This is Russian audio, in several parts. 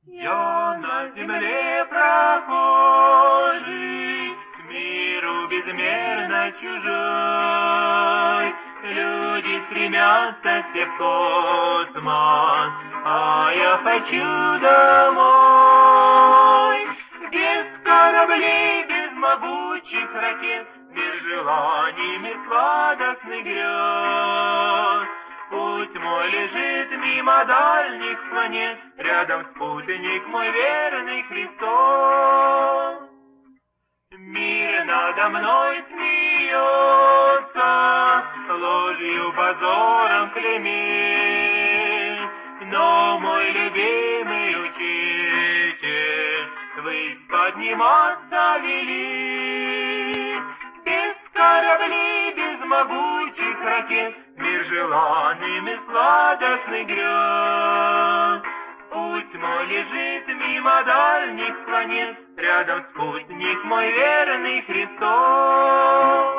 Я на земле прохожий, миру безмерно чужой. Люди стремятся все в космос, а я хочу домой. Без кораблей, без могучих ракет, мир желаний, мир сладостных грез. Путь мой лежит мимо дальних планет, рядом спутник мой верный Христос. Мир надо мной смеется, ложью, позором клеймит, но мой любимый учитель ввысь подниматься велит. Без кораблей, без могучих ракет, мир желанный, мир сладостных грез. Путь мой лежит мимо дальних планет, рядом спутник мой верный Христос.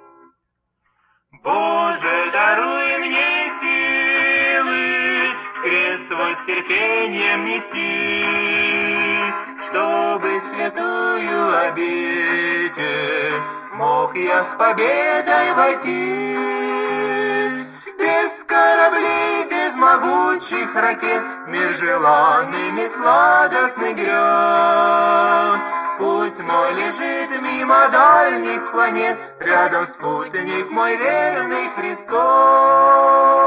Боже, даруй мне силы, крест свой с терпением нести, чтобы святую обитель мог я с победой войти. Без кораблей, без могучих ракет, мир желанный, мир сладостных грез. Путь мой лежит мимо дальних планет, рядом спутник мой верный Христос.